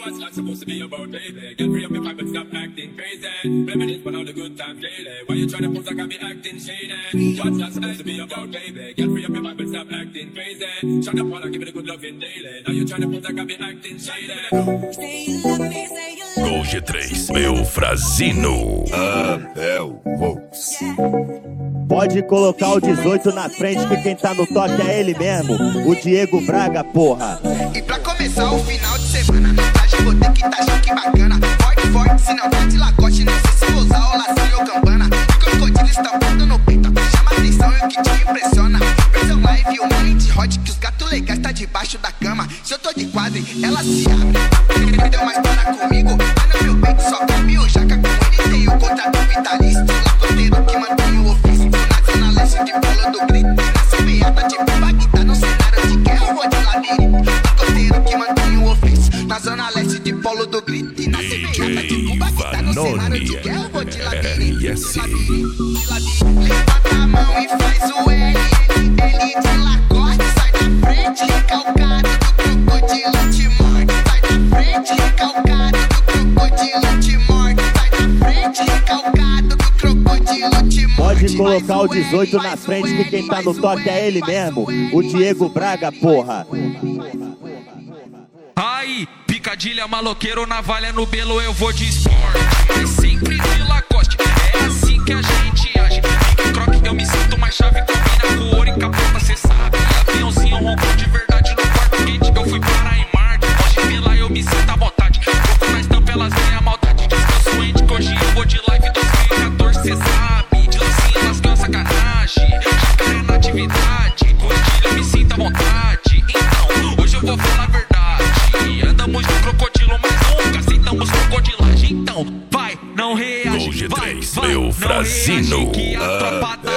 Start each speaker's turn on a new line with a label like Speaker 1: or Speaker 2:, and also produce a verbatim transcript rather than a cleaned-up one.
Speaker 1: What's life supposed to be about, baby? Get free up your mind, but stop acting crazy. Reminisce on all the good times daily. Why you tryna pose like I be acting shady? What's life supposed to be about, baby? Get free up your mind, but stop acting crazy. Shut up, wanna give it a good loving daily. Now you tryna pose like I be acting shady.
Speaker 2: Gol G três, meu Frazino.
Speaker 3: Abel Volks.
Speaker 4: Pode colocar o dezoito na frente que quem tá no toque é ele mesmo, o Diego Braga, porra.
Speaker 5: E pra começar o final de semana, no traje vou ter que tá choque bacana. Forte, forte, se não tá de lacoste, não sei se vou usar o lacinho ou campana. E crocodilo estampando no peito, chama atenção e o que te impressiona. Versão live, o mind hot, que os gatos legais tá debaixo da cama. Se eu tô de quadro, ela se abre. Me deu uma história comigo, mas no meu peito só cabe o jaca. Com ele tem o contrato vitalício, lacoteiro que mantém o ofício. Na zona leste de polo do grito, nessa beata tipo Bagdá, no cenário de guerra eu vou de labirinto. Lacoteiro que mantém o ofício, na zona leste de polo do grito. E na beata tipo Bagdá, no cenário de guerra eu vou de labirinto.
Speaker 2: Yes.
Speaker 5: Levanta a mão e faz o L, ele de lacoste, sai da frente, recalcado do crocodilo te morde. Sai da frente, recalcado do crocodilo te morde. Sai da frente, recalcado do crocodilo te morde.
Speaker 4: Pode colocar o dezoito na frente que quem tá no toque é ele mesmo, o Diego Braga, porra.
Speaker 6: Aí, picadilha, maloqueiro, navalha no belo, eu vou de esporte. Mas sempre de Lacoste, é assim que a gente age. Pique croque, eu me sinto mais chave. Combina com ouro e capota, cê sabe. Aviãozinho roncou de verdade no quarto quente. Eu fui para em Marte, pode vir lá, eu me sinto à vontade. Pouco na estampa, elas veem a maldade. Descanso ente, que hoje eu vou de live dois mil e catorze, cê sabe. De lacinho, lascão, sacanagem. Jacaré na atividade, curtilha, eu me sinto à vontade. Então, hoje eu vou falar a verdade. Andamos no crocodilo, mas nunca aceitamos crocodilagem. Então, vai, não reage,
Speaker 2: Gol G
Speaker 6: vai,
Speaker 2: três,
Speaker 6: vai,
Speaker 2: meu
Speaker 6: não
Speaker 2: Frazino.
Speaker 6: reage, que a tropa